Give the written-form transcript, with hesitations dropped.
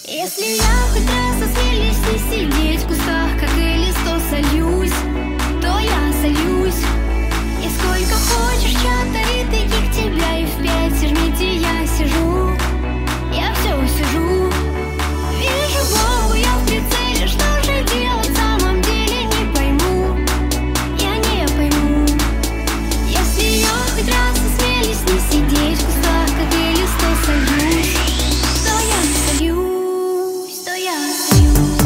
Если я хоть раз осмелюсь не сидеть в кустах, как и листок сольюсь, то я сольюсь.